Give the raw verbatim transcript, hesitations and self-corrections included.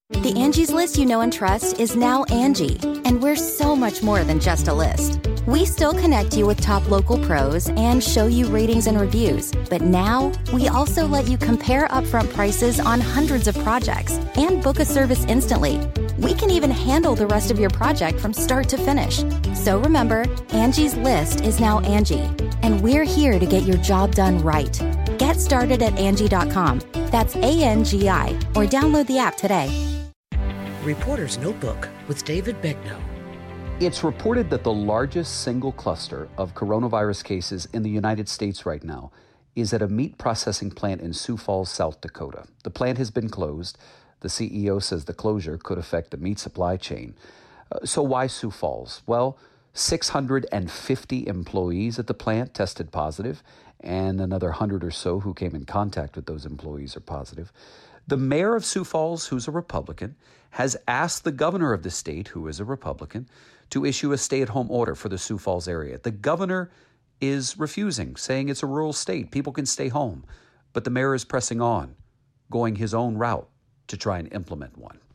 The Angie's List you know and trust is now Angie, and we're so much more than just a list. We still connect you with top local pros and show you ratings and reviews, but now we also let you compare upfront prices on hundreds of projects and book a service instantly. We can even handle the rest of your project from start to finish. So remember, Angie's List is now Angie, and we're here to get your job done right. Get started at Angie dot com. That's A N G I, or download the app today. Reporter's Notebook with David Begnaud. It's reported that the largest single cluster of coronavirus cases in the United States right now is at a meat processing plant in Sioux Falls, South Dakota. The plant has been closed. The C E O says the closure could affect the meat supply chain. Uh, so why Sioux Falls? Well, six hundred fifty employees at the plant tested positive, and another one hundred or so who came in contact with those employees are positive. The mayor of Sioux Falls, who's a Republican, has asked the governor of the state, who is a Republican, to issue a stay-at-home order for the Sioux Falls area. The governor is refusing, saying it's a rural state. People can stay home. But the mayor is pressing on, going his own route to try and implement one.